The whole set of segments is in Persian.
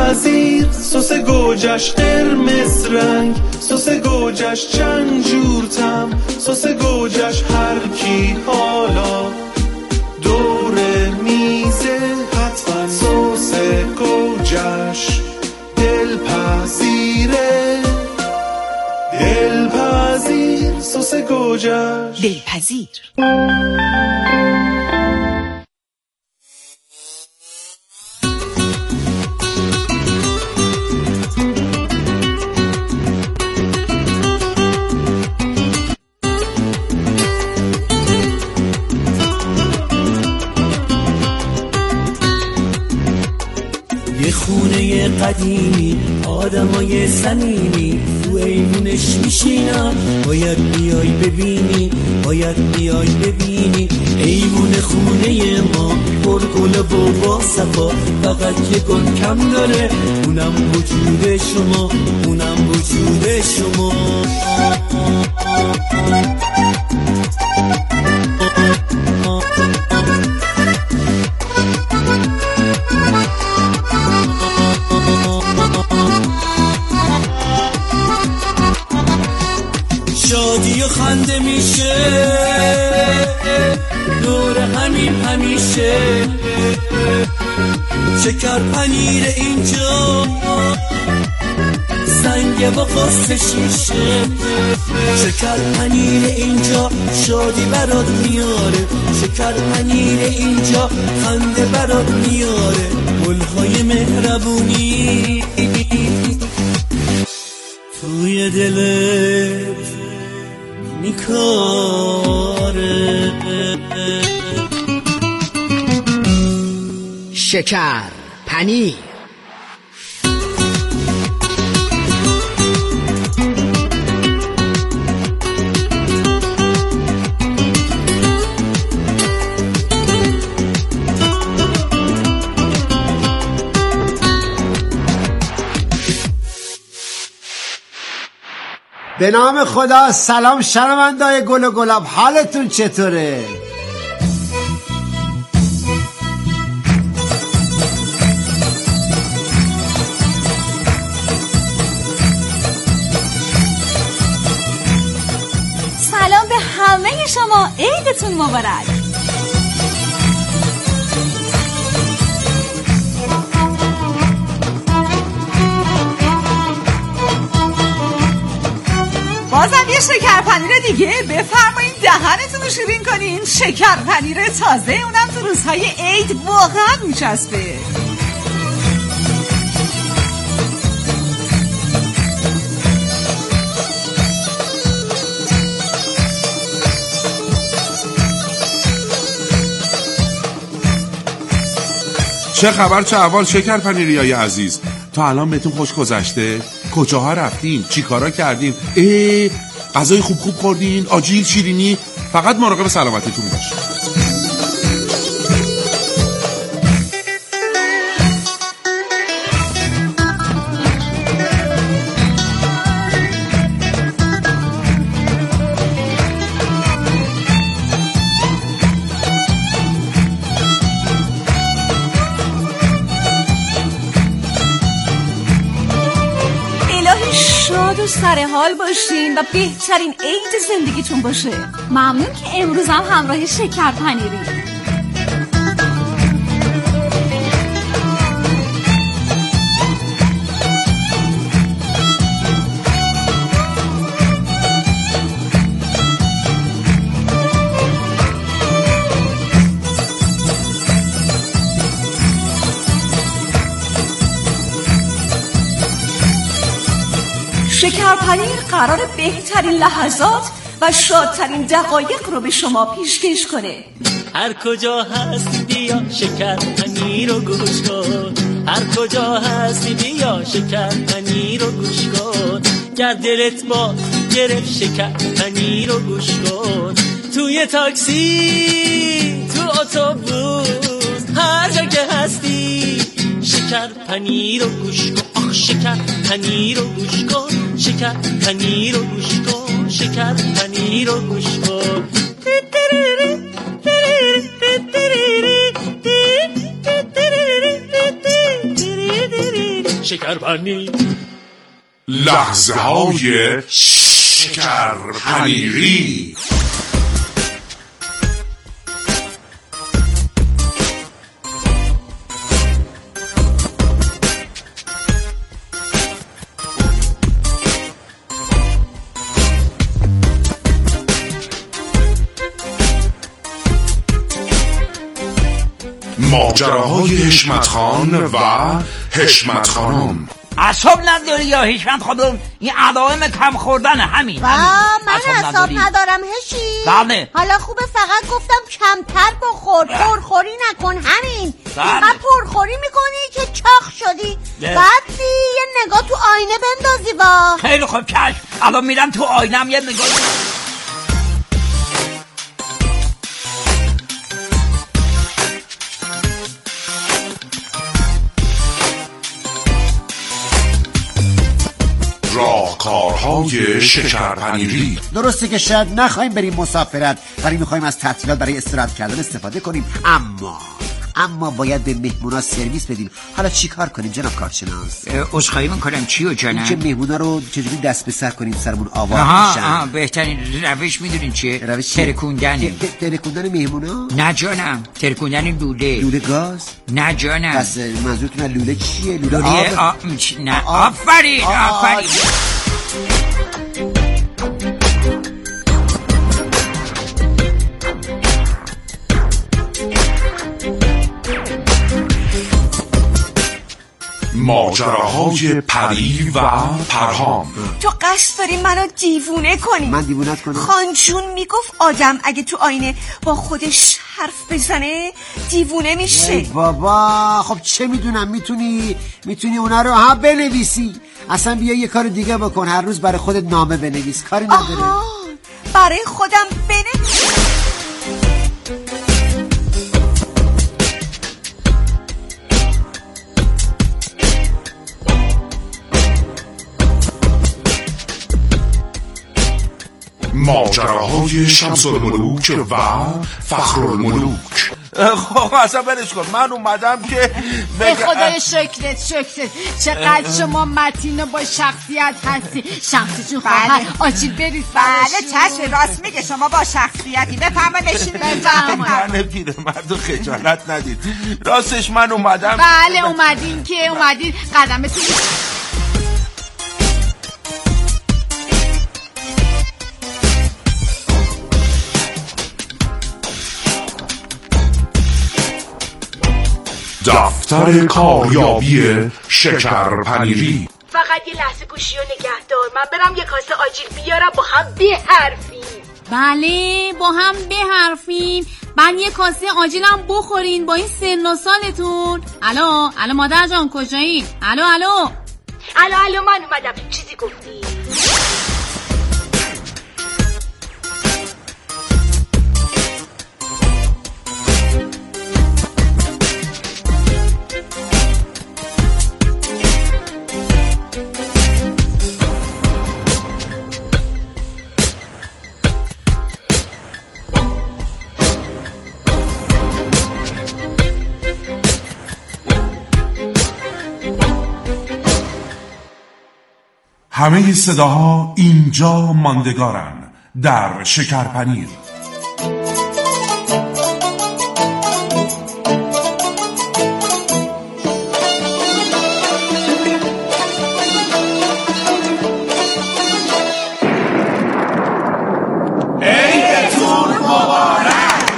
دلپذیر سس گوجش قرمز رنگ، سس گوجش چند جور طعم، سس گوجش هر کی حالا دور میزه حتما سس گوجش دلپذیره، دلپذیر سس گوجش دلپذیر. یه خونه قدیمی آدمای صمیمی تو ایوونش میشینن، باید بیای ببینی، باید بیای ببینی. ایوون خونه ما پرگل و با صفا، فقط یه گل کم داره، اونم وجود شما، اونم وجود شما. شادی و خنده میشه دور همین همیشه، شکر پنیر اینجا سنگه و قصد شیشه، شکر پنیر اینجا شادی برات میاره، شکر پنیر اینجا خنده برات میاره، گلهای مهربونی توی دلت میکاره. شکر پنیر. به نام خدا. سلام شنونده‌های گل و گلاب، حالتون چطوره؟ سلام به همه شما، عیدتون مبارک. بازم یه شکر پنیر دیگه بفرمایین دهنتون رو شیرین کنین. شکر پنیر تازه، اونم تو روزهای عید واقعا میچسبه. چه خبر، چه احوال شکر پنیریای عزیز؟ تا الان بهتون خوش گذشته؟ کجاها رفتین؟ چی کارا کردین؟ غذای خوب خوردین؟ آجیل، شیرینی؟ فقط مراقب سلامتیتون باشین. شاد و سرحال باشین و بهترین عید زندگیتون باشه. ممنون که امروز هم همراه شکر پنیری. شکر پنیر قرار بهترین لحظات و شادترین دقایق رو به شما پیشکش کنه. هر کجا هستی بیا شکر پنیر رو گوش کن، هر کجا هستی بیا شکر پنیر رو گوش کن، گر دلت با گرفت شکر پنیر رو گوش کن، توی تاکسی، تو اتوبوس، هر جا که هستی شکر پنیر رو گوش کن. آخ شکر پنیر رو گوش کن، شکر پنیر رو گوش کن، شکر پنیر رو گوش کن. شکرپنیر. لحظه های شکرپنیری. ماجراهای حشمت خان و حشمت خانم. اعصاب نداری یا حشمت خانم؟ این علائم کم خوردن همین. من اعصاب ندارم هشی. بله. حالا خوبه فقط گفتم کمتر بخور، پرخوری نکن، همین. بله. اینقدر پرخوری میکنی که چاق شدی. بعد یه نگاه تو آینه بندازی با. خیلی خوب چشم. الان میرم تو آینم یه نگاه. راهکارهای شکرپنیری. درسته که شاید نخواهیم بریم مسافرت، ولی میخوایم از تعطیلات برای استراحت کردن استفاده کنیم، اما باید به مهمونا سرویس بدیم. حالا چی کار کنیم جناب کارشناس؟ عذرخواهی میکنم چیو جناب؟ که مهمونا رو چجوری دست به سر کنیم سرمون آوار میشن. بهترین روش میدونین چیه؟ روش ترکوندن. ترکوندن مهمونا؟ نه جانم، ترکوندن لوله گاز؟ نه جانم. پس منظورتون لوله چیه؟ لوله آب؟ نه آفرین. ماجراهای پری و پرهام. تو قصد داری منو دیوونه کنی؟ من دیوونت کنم؟ خانجون میگفت آدم اگه تو آینه با خودش حرف بزنه دیوونه میشه. ای بابا، خب چه میدونم، میتونی اونا رو بنویسی. اصلا بیا یه کار دیگه بکن، هر روز برای خودت نامه بنویس، کاری نداره. برای خودم بنویس. ماجراهای شمس الملوک و فخر الملوک. خب اصلا برش کن، من اومدم که به خدای شکرت چقدر شما متین و با شخصیت هستی. شخصیتون خواهد آجیل بریز. بله چشم، راست میگه، شما با شخصیتی. بفرما نشین. من پیرمردو خجالت ندید. راستش من اومدم. بله اومدین قدمتون. دفتر کاریابی شکرپنیری. فقط یه لحظه گوشی و نگهدار، من برم یه کاسه آجیل بیارم با هم بحرفیم. بله با هم بحرفیم، من یه کاسه آجیلم بخورین با این سن و سالتون. الو مادر جان کجایی؟ الو من اومدم. چیزی گفتی؟ همه صداها اینجا ماندگارن در شکرپنیر. عیدتون مبارک.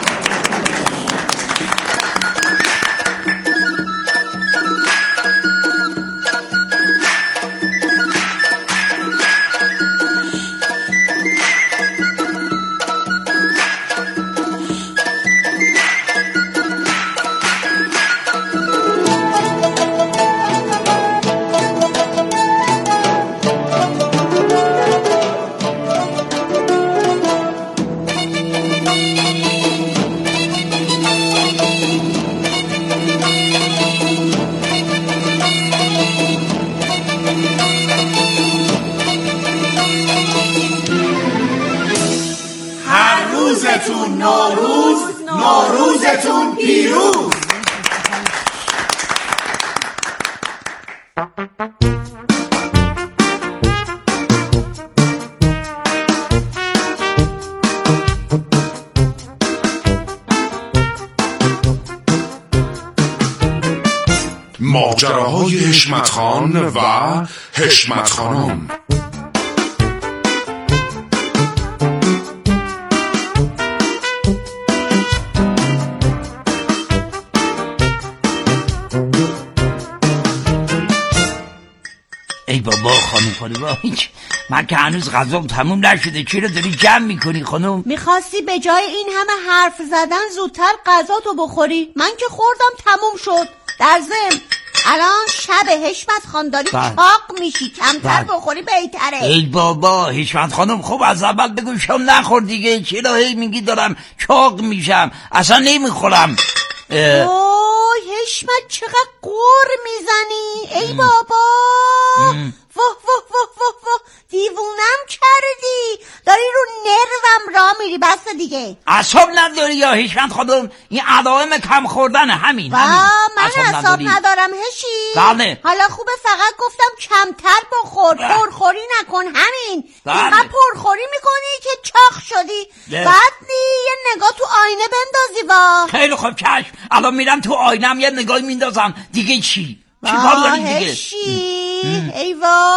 روزتون نوروزتون پیروز. ماجراهای حشمت خان و حشمت خانم. ای بابا خانم من که هنوز غذام تموم نشده، چرا داری جمع میکنی خانم؟ میخواستی به جای این همه حرف زدن زودتر غذاتو بخوری. من که خوردم تموم شد. در ضمن الان شب حشمت خان داری چاق میشی، کمتر بخوری بهتره. ای بابا حشمت خانم خب از اول بگو شام نخور دیگه، چرا هی میگی دارم چاق میشم؟ اصلا نمیخورم. اوه حشمت چقدر قور میزنی ای بابا. واه واه واه واه واه دیوونم کردی، داری رو نروم را میری. بس دیگه اعصاب نداری یا حشمت خانم؟ این علائم کم خوردن همین. من اعصاب ندارم هشی. بله. حالا خوبه فقط گفتم کمتر بخور، پرخوری نکن همین. اینقدر پرخوری میکنی که چاق شدی. بعد یه نگاه تو آینه بندازی. وا خیلی خوب چشم، الان میرم تو آینم یه نگاهی میندازم. دیگه چی کار داری دیگه؟ ای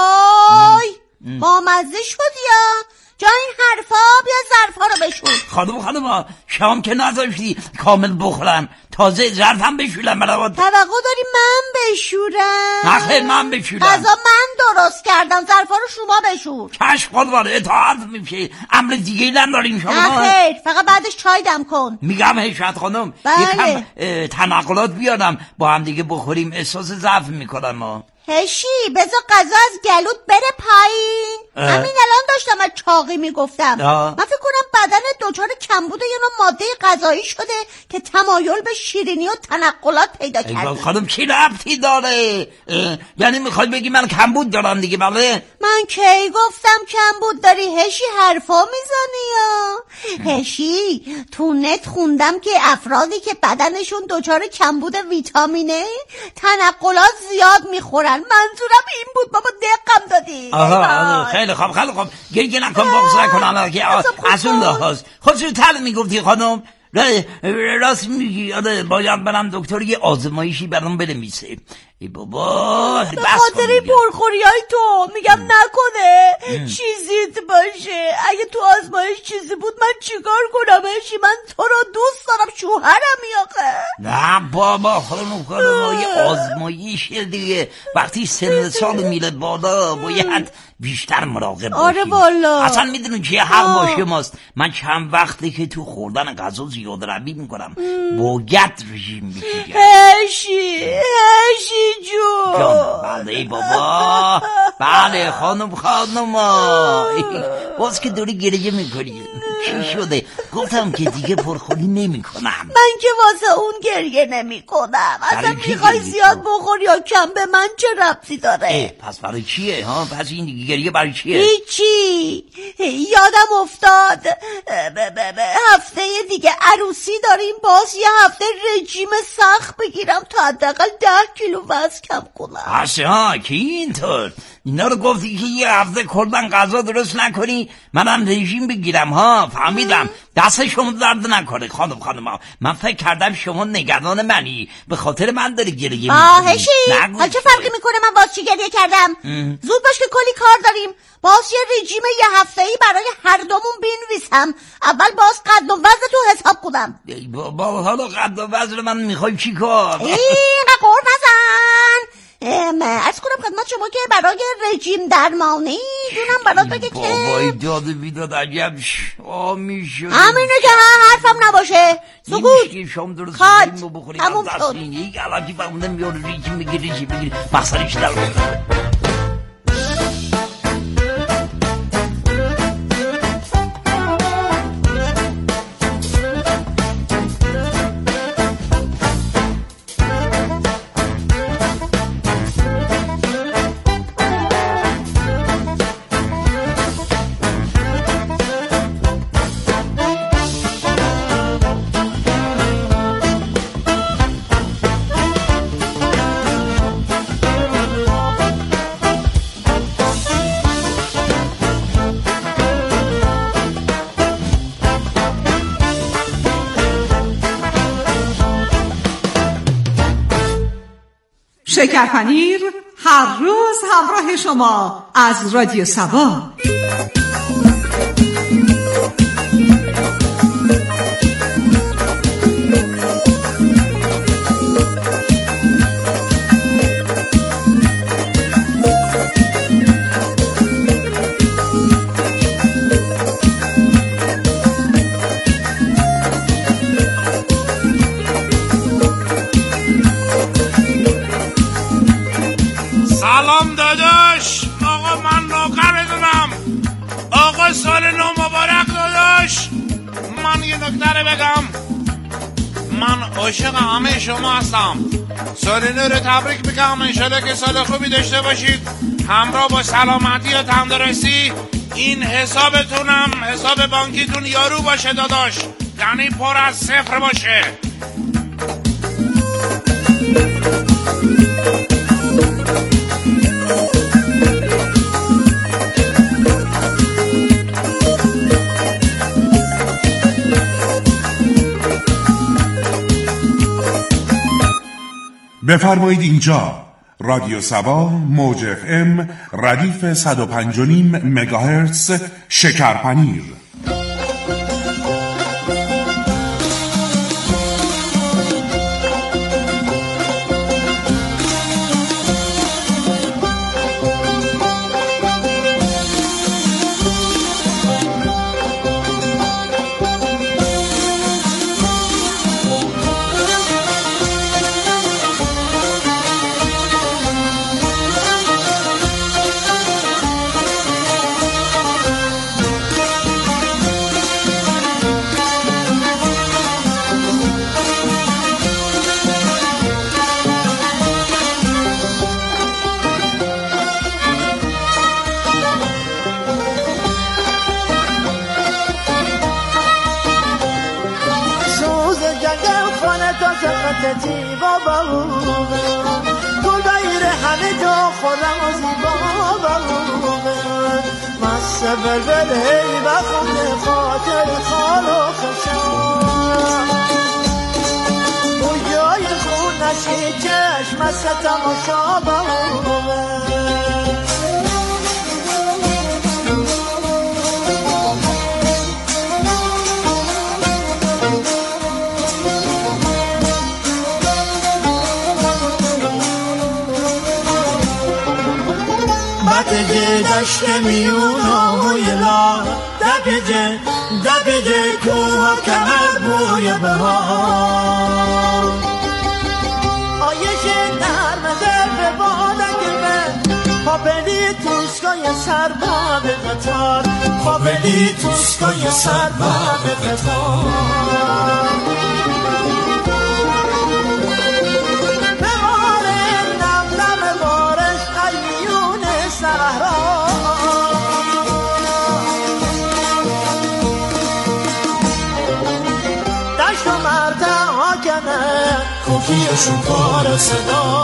وای بامزه شدی یا جا این حرفا. بیا ظرفا رو بشور. خانم شام که نذاشتی کامل بخورم، تازه ظرفم بشورم برات. توقع داری من بشورم؟ نه خیر من بشورم. غذا من درست کردم، ظرفا رو شما بشور. چشم قربان اطاعت میشه، امر دیگه نداریم شما. نه خیر فقط بعدش چای دم کن. میگم حشمت خانم بله. یکم تنقلات بیارم با هم دیگه بخوریم، احساس ضعف میکنم ما. هشی بذار غذا از گلوت بره پایین. همین الان داشتم از چاقی میگفتم. من فکر کنم بدن دچار کمبود یه نوع ماده غذایی شده که تمایل به شیرینی و تنقلات پیدا کرده. خانم چی ربطی داره؟ یعنی میخوای بگی من کمبود دارم دیگه؟ بله من کی گفتم کمبود داری هشی؟ حرفا میزنی یا هشی؟ تو نت خوندم که افرادی که بدنشون دچار کمبود ویتامینه تنقلات زیاد میخورن. منظورم این بود بابا، دقم دادی. خیلی خوب گریه نکن، بغض نکن که از اون لحاظ خب زودتر میگفتی خانم. راست میگی. آره باید برم دکتر یه آزمایشی برام بنویسه. ای بابا به خاطر پرخوری های تو میگم نکنه چیزیت باشه. اگه تو آزمایش چیزی بود من چیکار کنم هشی؟ من تو رو دوست دارم، شوهرم آخه. نه بابا خانم یه آزمایشه دیگه. وقتی سن سال میره بالا باید بیشتر مراقب باشیم. آره والا اصلا میدونی چیه حق باشه ماست. من چند وقتی که تو خوردن غذا زیاد روی میکنم، باید رژیم بگیرم. هشی جون. بله بابا بله خانم باز که دوری گریه میکنی. چی شده؟ گفتم که دیگه پرخوری نمی کنم. من که واسه اون گریه نمی کنم. اصلا میخوای زیاد بخور یا کم به من چه ربطی داره؟ پس برای چیه؟ پس این دیگه گریه برای چیه؟ هیچی. یادم افتاد هفته دیگه عروسی داریم، باز یه هفته رژیم سخت بگیرم تا حداقل 10 کیلو وزن کم کنم. که اینطور اینا رو گفتی که یه هفته کردن غذا درست نکنی منم رژیم بگیرم. فهمیدم. دست شما درد نکنه خانم. من فکر کردم شما نگران منی، به خاطر من داری گریه میکنی. هشی حالا چه فرقی میکنه من باز چی گریه کردم؟ زود باش که کلی کار داریم. باز یه رژیم یه هفته‌ای برای هر دومون بنویسم. اول باز قد و وزن تو حساب کنم. بابا حالا قد و وزن من میخوای چی کار؟ قور نزن. عرض کنم خدمت شما که برای رژیم درمانی دونم برات بگه که بابای داده بیداد عجب میشه. همینه که حرفم نباشه. سکوت. شام درست کات بخوریم. همون شد. یک علاقی فهموندم بیار رژیم بگیر مقصدش در شکرپنیر هر روز همراه شما از رادیو سبا. سلام داداش، آقا من نوکرتونم. آقا سال نو مبارک داداش. من یه نکته رو بگم، من عاشق همه شما هستم. سال نو رو تبریک میگم، انشالله که سال خوبی داشته باشید، همراه با سلامتی و تندرستی. این حسابتونم حساب بانکیتون یارو باشه داداش، یعنی پر از صفر باشه. بفرمایید اینجا رادیو سبا موج FM ردیف 105.5 مگاهرتز شکرپنیر. دشت میونای لا دبیجه کوه کمر بوی بهار آیش نرمده به بادنگ من خوابلی توسکای سر با به قطار خوابلی توسکای سر با به قطار کوکیشون کار صدا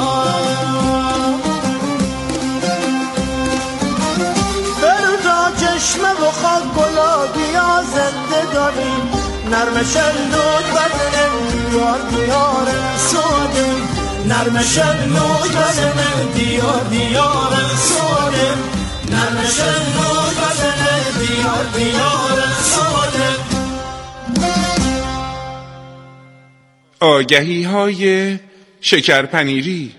فردا چشمه و خاک گلابیا زنده داریم نرم شلوک بدن دیار دیار ساده نرم شلوک بدن دیار دیار ساده نرم شلوک بدن دیار دیار ساده. آگهی های شکرپنیری.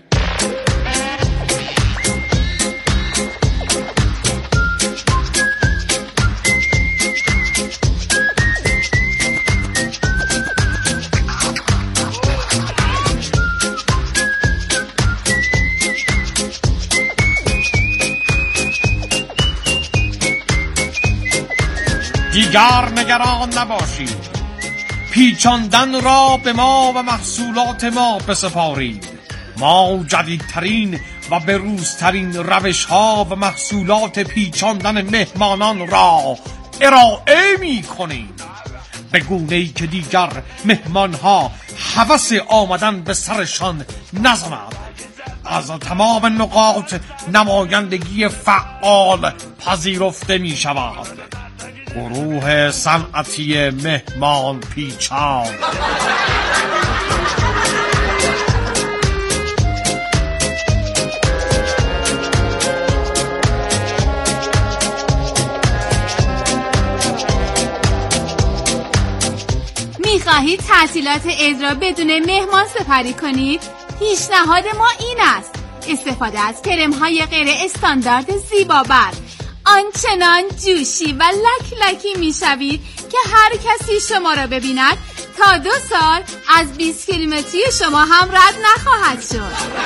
دیگر نگران نباشید، پیچاندن را به ما و محصولات ما بسپارید. ما جدیدترین و بروزترین روش ها و محصولات پیچاندن مهمانان را ارائه می کنیم، به گونه‌ای که دیگر مهمان ها هوس آمدن به سرشان نزند. از تمام نقاط نمایندگی فعال پذیرفته می شود. گروه صنعتی مهمان پیچان. میخواهید تعطیلات عید را بدون مهمان سپری کنید؟ پیشنهاد ما این است: استفاده از کرم‌های غیر استاندارد زیبابر. آنچنان جوشی و لک لکی میشوید که هر کسی شما را ببیند تا 2 سال از 20 کیلومتری شما هم رد نخواهد شد.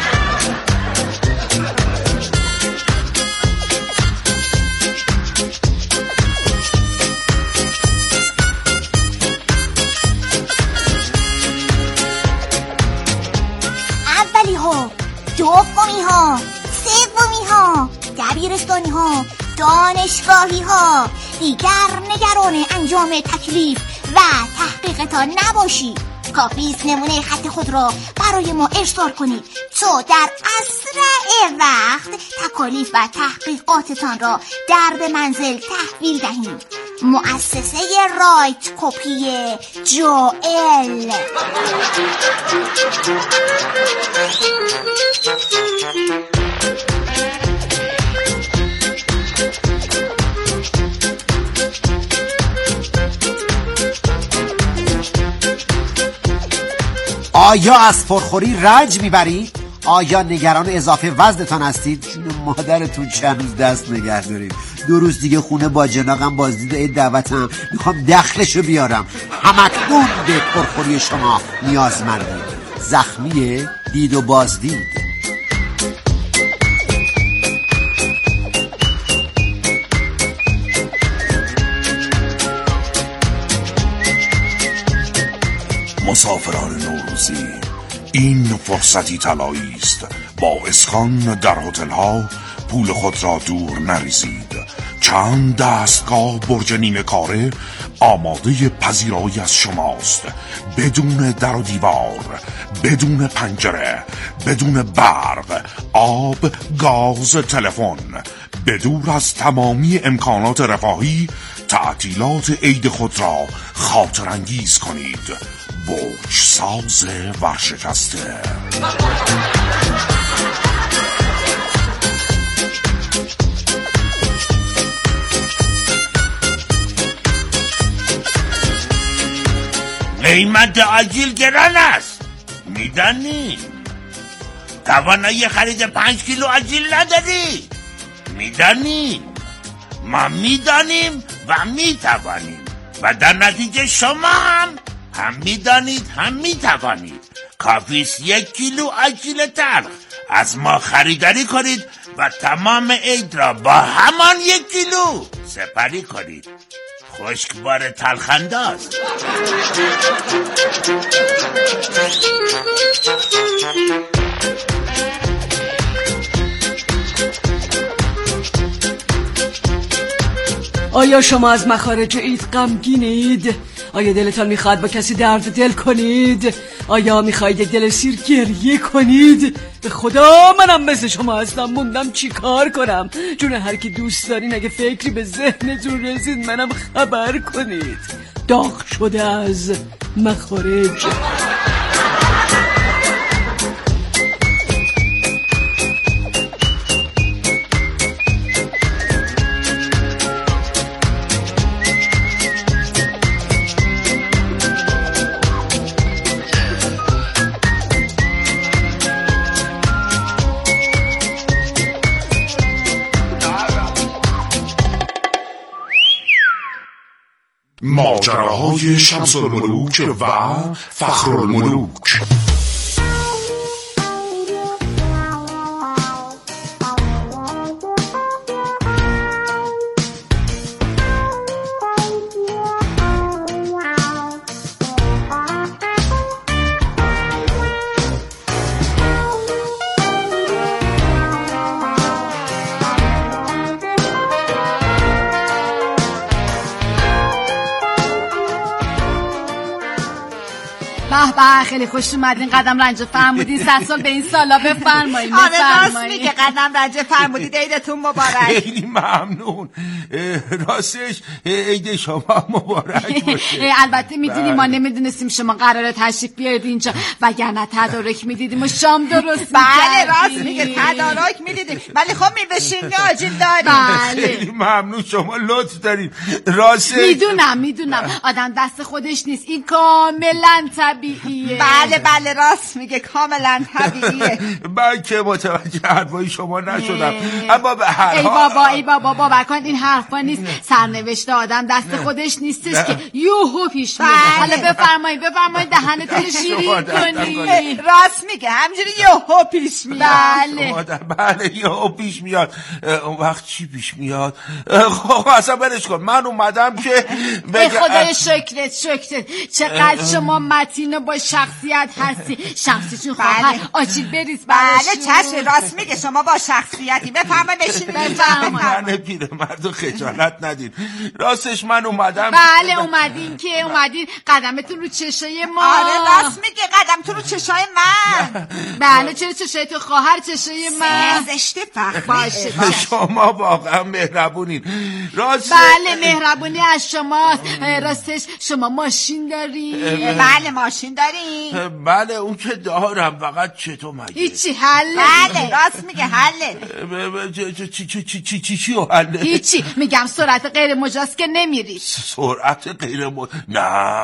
اولی ها، دومی ها، سومی ها، دبیرستانی ها، دانشگاهی ها، دیگر نگران انجام تکلیف و تحقیقتان نباشید. کافیست نمونه خط خود را برای ما ارسال کنید تا در اسرع وقت تکالیف و تحقیقاتتان را در به منزل تحویل دهیم. مؤسسه رایت کپی جوئل. آیا از پرخوری رنج میبرید؟ آیا نگران اضافه وزنتان هستید؟ جون مادرتون چند روز دست نگه دارید. 2 روز دیگه خونه با جناقم بازدید عید دعوتم، میخوام دخلشو بیارم. همکنون به پرخوری شما نیازمندید. زخمی دید و بازدید. مسافران نوروزی، این فرصتی طلایی است. با اسکان در هتل ها پول خود را دور نریزید. چند دستگاه برج نیمه کاره آماده پذیرایی از شماست. بدون در و دیوار، بدون پنجره، بدون برق، آب، گاز، تلفن، بدور از تمامی امکانات رفاهی تعطیلات عید خود را خاطر انگیز کنید. برج ساز ورشکسته. قیمت آجیل گران است، میدانی؟ توانایی خرید 5 کیلو آجیل نداری، میدانی؟ ما میدانیم و میتوانیم و در نتیجه شما هم میدانید هم میتوانید. کافیست 1 کیلو آجیل تلخ از ما خریداری کنید و تمام عید را با همان 1 کیلو سپری کنید. خشکبار تلخنداز. آیا شما از مخارج عید غمگینید؟ آیا دلتان میخواد با کسی درد دل کنید؟ آیا میخواید یک دل سیر گریه کنید؟ به خدا منم مثل شما هستم، موندم چی کار کنم. جون هر کی دوست دارین اگه فکری به ذهنتون رسید منم خبر کنید. داغ شده از مخارج. ماجراهای شمس الملوک و فخر الملوک. به خیلی خوش اومدین. قدم رنج فرمودین. 100 سال به این سالا بفرمایید. آره راست میگه، قدم رنج فرمودید. عیدتون مبارک. خیلی ممنون. راستش عید شما مبارک باشه. البته میدونیم ما نمیدونستیم شما قراره تشریف بیارید اینجا، وگرنه تدارک میدیدیم و شام درست بله راست میگه، تدارک میدیدیم، ولی خب میوه شیرینی آجیل داریم. بله خیلی ممنون، شما لطف دارین. راست میدونم آدم دست خودش نیست، این کاملا طبیعیه. بله راست میگه، کاملا طبیعیه. من که متوجه حرفای شما نشدم، اما به هر حال ای بابا باور کن این حرفا نیست، سرنوشت آدم دست خودش نیستش که یوهو پیش میاد. حالا بفرمایید دهنتون رو شیرین کنید. راست میگه، همجوری یوهو پیش میاد. بله یوهو پیش میاد. اون وقت چی پیش میاد؟ خب اصلا برش کن، من اومدم که به خدای شکرت چقدر شما متین و با شخصیت هستی. شخصیتون خواهر آجیل بریز براشون. چشم، راست میگه شما با شخصیتی. بفرمایید بشینید. من پیرمردو خجالت ندین. راستش من اومدم. بله اومدین قدمتون رو چشای ما. آره راست میگه، قدمتون رو چشای من. بله چرا چشای تو خواهر چشای من؟ زشته فخر باشه. شما واقعا مهربونین. راست بله مهربونی از شماست. راستش شما ماشین دارین؟ بله ماشین دارین. بله اون که دارم، فقط چطور مگه؟ هیچی حله. بله راست میگه حله. چی حله؟ هیچی، میگم سرعت غیر مجاز که نمیری. سرعت غیر نه.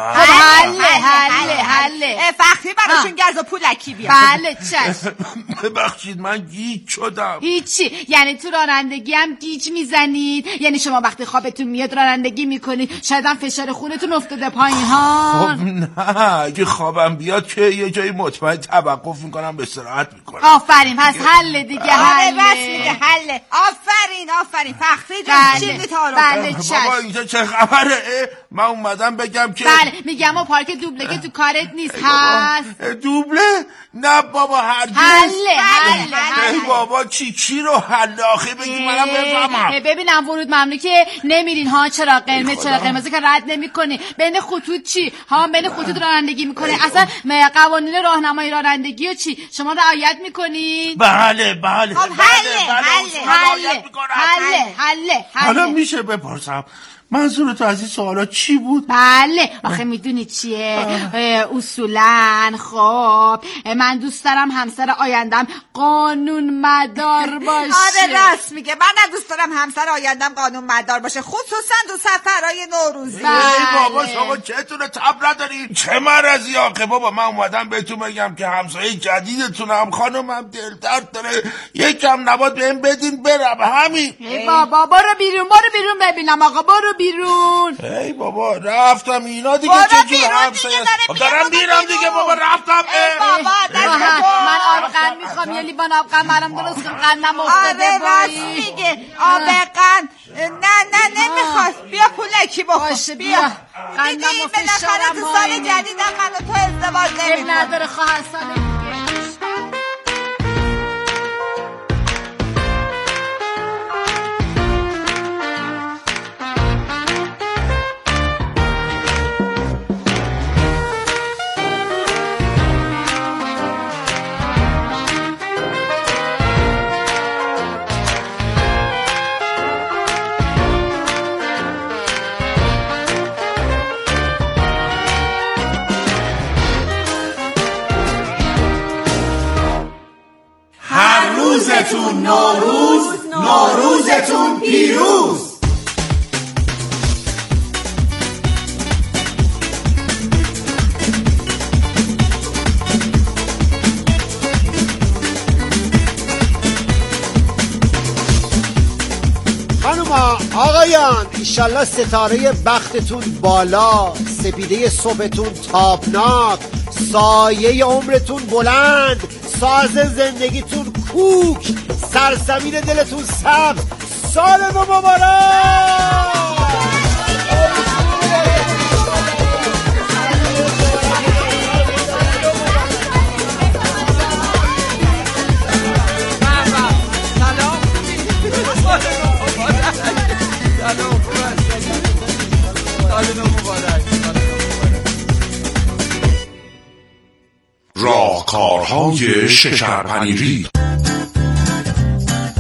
حله. فخری براشون گرز و پولکی بیاد. بله چشم. ببخشید من گیج شدم. هیچی، یعنی تو رانندگی هم گیج میزنید؟ یعنی شما وقتی خوابتون میاد رانندگی میکنید شاید هم فشار خونتون افتاده پایین ها؟ خب نه، اگه خوابم بیاد که یه جایی مطمئن توقف میکنم به استراحت میکنم. آفرین، پس حل دیگه. حل راست میگه، حله. آفرین فخری جون. چیزی تعارف. بله چشم. بابا اینجا چه خبره؟ من اومدم بگم که بله میگم و پارک دوبله که تو کارت نیست هست. دوبله؟ نه بابا هرگز. حله. ای بابا چی رو حله آخه بگی منم بفهمم. ببینم ورود ممنوع که نمیرین ها. چرا قرمز که رد نمیکنی؟ بین خطوط چی ها؟ بین خطوط رانندگی میکنی؟ اصلا قوانین راهنمایی رانندگی و چی شما رعایت میکنید؟ بله. خب حله. حالا میشه بپرسم منظور تو از این سوالا چی بود؟ بله آخه میدونی چیه اصولا خب من دوست دارم همسر آیندم قانون مدار باشه. آره راست میگه، منم دوست دارم همسر آیندم قانون مدار باشه، خصوصا تو سفرهای نوروزی. ای بابا شما چتونه تب ندارین؟ چه مرضی آخه بابا. من اومدم بهتون بگم که همسایه جدیدتونم خانومم دل درد داره، یکم نبات بهم بدین برم، همین. ای بابا برو بیرون ببینم آقا، برو بیرون. ای بابا رفتم اینا دیگه چه جور همسایه. دارم میرم دیگه بابا، رفتم. ای بابا من آبقند میخوام، یه لیوان آبقند برام درست کن، قندم افتاده آره راست میگه، آبقند. نه نمیخواست. بیا پولکی باشه بیا. قندم و فشارم تو سال جدیدم من و تو ازدواج نمی‌کنیم. نداره خواهر سال روزتون نوروز، نوروزتون پیروز. خانوما آقایان، ایشالله ستاره بختتون بالا، سپیده صبحتون تابناک، سایه عمرتون بلند، ساز زندگیتون کوک، سرزمین دلتون سبز. سال نو مبارک. راهکارهای شکرپنیری.